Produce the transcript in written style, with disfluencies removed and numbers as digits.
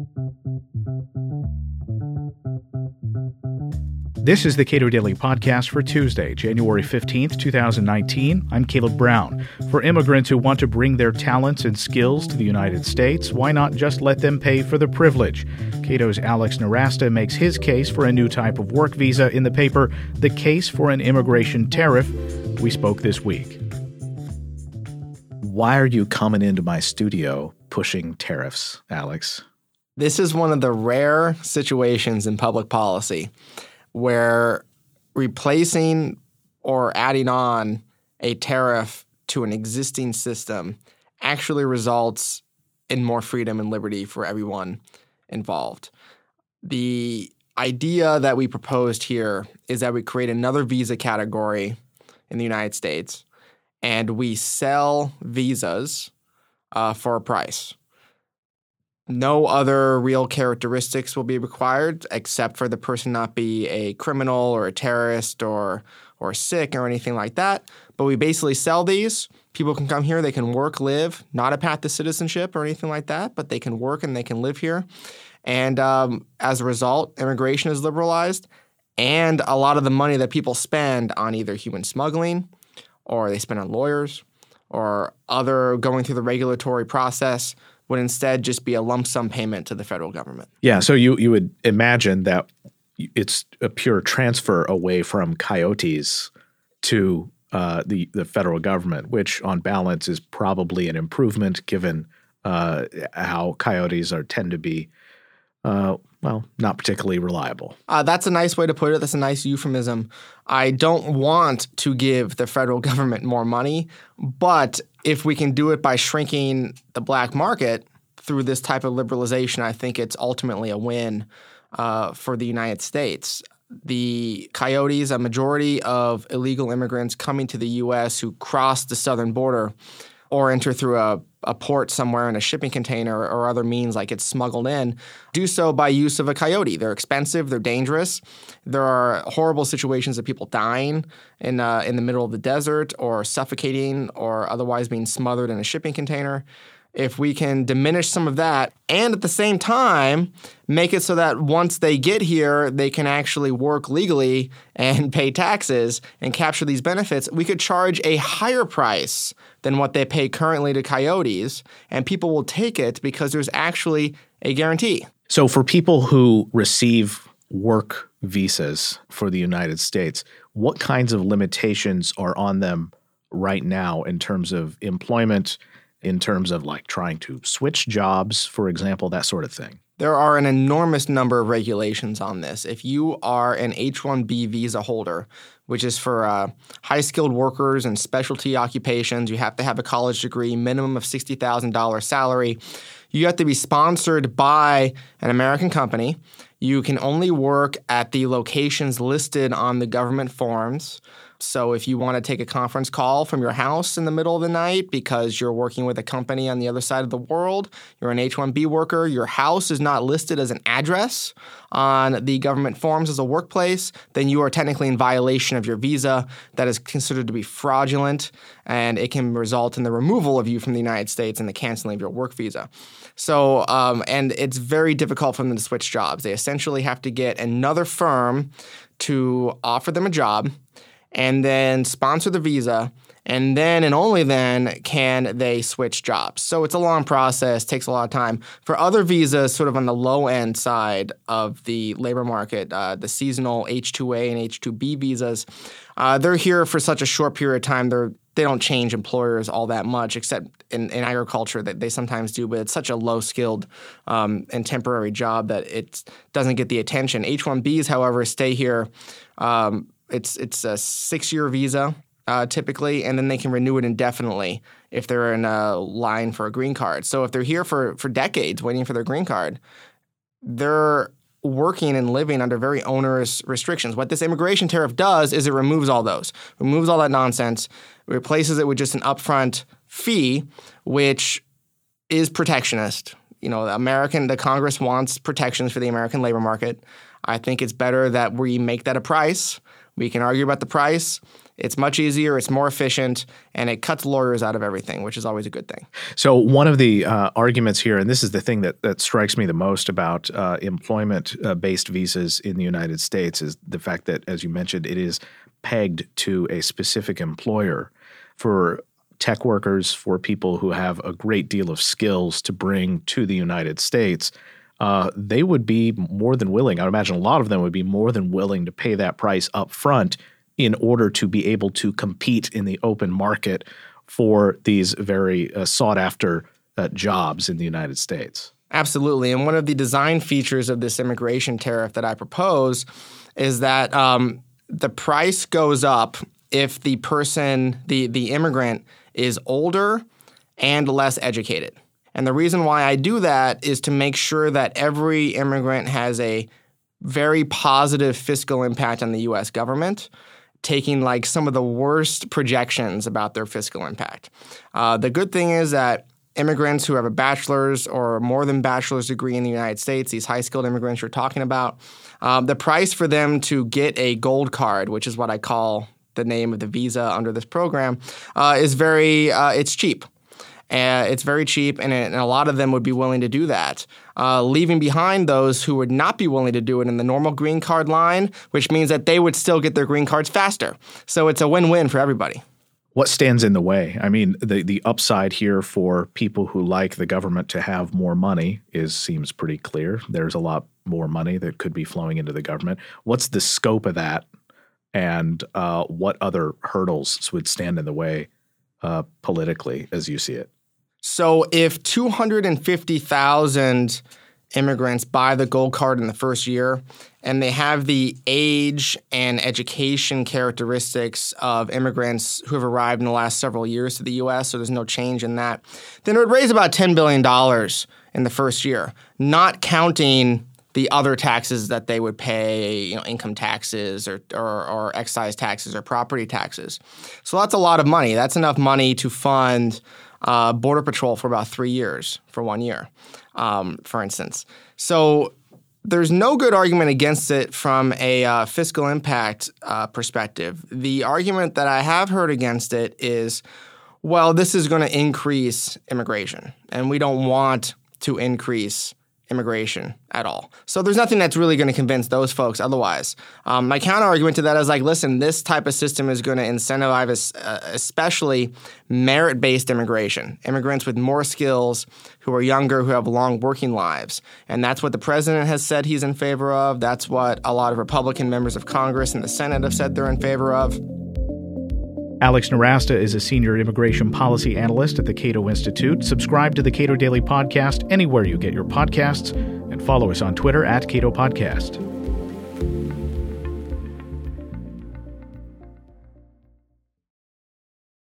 This is the Cato Daily Podcast for Tuesday, January 15th, 2019. I'm Caleb Brown. For immigrants who want to bring their talents and skills to the United States, why not just let them pay for the privilege? Cato's Alex Nowrasteh makes his case for a new type of work visa in the paper, The Case for an Immigration Tariff. We spoke this week. Why are you coming into my studio pushing tariffs, Alex? This is one of the rare situations in public policy where replacing or adding on a tariff to an existing system actually results in more freedom and liberty for everyone involved. The idea that we proposed here is that we create another visa category in the United States and we sell visas for a price. No other real characteristics will be required except for the person not be a criminal or a terrorist or sick or anything like that. But we basically sell these. People can come here. They can work, live, not a path to citizenship or anything like that, but they can work and they can live here. And as a result, immigration is liberalized. And a lot of the money that people spend on either human smuggling or they spend on lawyers or other going through the regulatory process would instead just be a lump sum payment to the federal government. Yeah, so you would imagine that it's a pure transfer away from coyotes to the federal government, which on balance is probably an improvement given how coyotes tend to be, not particularly reliable. That's a nice way to put it. That's a nice euphemism. I don't want to give the federal government more money, but if we can do it by shrinking the black market through this type of liberalization, I think it's ultimately a win for the United States. The coyotes, a majority of illegal immigrants coming to the U.S. who cross the southern border or enter through a port somewhere in a shipping container or other means like it's smuggled in, do so by use of a coyote. They're expensive. They're dangerous. There are horrible situations of people dying in the middle of the desert or suffocating or otherwise being smothered in a shipping container. If we can diminish some of that and at the same time make it so that once they get here, they can actually work legally and pay taxes and capture these benefits, we could charge a higher price than what they pay currently to coyotes, and people will take it because there's actually a guarantee. So for people who receive work visas for the United States, what kinds of limitations are on them right now in terms of employment, in terms of like trying to switch jobs, for example, that sort of thing? There are an enormous number of regulations on this. If you are an H-1B visa holder, which is for high-skilled workers and specialty occupations, you have to have a college degree, minimum of $60,000 salary. You have to be sponsored by an American company. You can only work at the locations listed on the government forms. So if you want to take a conference call from your house in the middle of the night because you're working with a company on the other side of the world, you're an H-1B worker, your house is not listed as an address on the government forms as a workplace, then you are technically in violation of your visa. That is considered to be fraudulent, and it can result in the removal of you from the United States and the canceling of your work visa. So, and it's very difficult for them to switch jobs. They essentially have to get another firm to offer them a job and then sponsor the visa, and then and only then can they switch jobs. So it's a long process, takes a lot of time. For other visas, sort of on the low-end side of the labor market, the seasonal H-2A and H-2B visas, they're here for such a short period of time. They don't change employers all that much, except in agriculture that they sometimes do, but it's such a low-skilled and temporary job that it doesn't get the attention. H-1Bs, however, stay here. It's a 6-year visa typically, and then they can renew it indefinitely if they're in a line for a green card. So if they're here for decades waiting for their green card, they're working and living under very onerous restrictions. What this immigration tariff does is it removes all those, removes all that nonsense, replaces it with just an upfront fee, which is protectionist. You know, the Congress wants protections for the American labor market. I think it's better that we make that a price. We can argue about the price. It's much easier, it's more efficient, and it cuts lawyers out of everything, which is always a good thing. So one of the arguments here, and this is the thing that strikes me the most about employment-based visas in the United States, is the fact that, as you mentioned, it is pegged to a specific employer. For tech workers, for people who have a great deal of skills to bring to the United States, they would be more than willing. I would imagine a lot of them would be more than willing to pay that price up front in order to be able to compete in the open market for these very sought-after jobs in the United States. Absolutely. And one of the design features of this immigration tariff that I propose is that the price goes up if the person, the immigrant, is older and less educated. And the reason why I do that is to make sure that every immigrant has a very positive fiscal impact on the U.S. government, taking like some of the worst projections about their fiscal impact. The good thing is that immigrants who have a bachelor's or more than bachelor's degree in the United States, these high-skilled immigrants you're talking about, the price for them to get a gold card, which is what I call the name of the visa under this program, is it's cheap. It's very cheap, and a lot of them would be willing to do that, leaving behind those who would not be willing to do it in the normal green card line, which means that they would still get their green cards faster. So it's a win-win for everybody. What stands in the way? I mean, the upside here for people who like the government to have more money seems pretty clear. There's a lot more money that could be flowing into the government. What's the scope of that? And what other hurdles would stand in the way politically as you see it? So if 250,000 immigrants buy the gold card in the first year and they have the age and education characteristics of immigrants who have arrived in the last several years to the U.S., so there's no change in that, then it would raise about $10 billion in the first year, not counting the other taxes that they would pay, income taxes or excise taxes or property taxes. So that's a lot of money. That's enough money to fund Border Patrol for about 3 years, for 1 year, for instance. So there's no good argument against it from a fiscal impact perspective. The argument that I have heard against it is, well, this is going to increase immigration, and we don't want to increase immigration at all. So there's nothing that's really going to convince those folks otherwise. My counter argument to that is listen, this type of system is going to incentivize especially merit-based immigration, immigrants with more skills who are younger, who have long working lives. And that's what the president has said he's in favor of. That's what a lot of Republican members of Congress and the Senate have said they're in favor of. Alex Nowrasteh is a senior immigration policy analyst at the Cato Institute. Subscribe to the Cato Daily Podcast anywhere you get your podcasts and follow us on Twitter @Cato Podcast.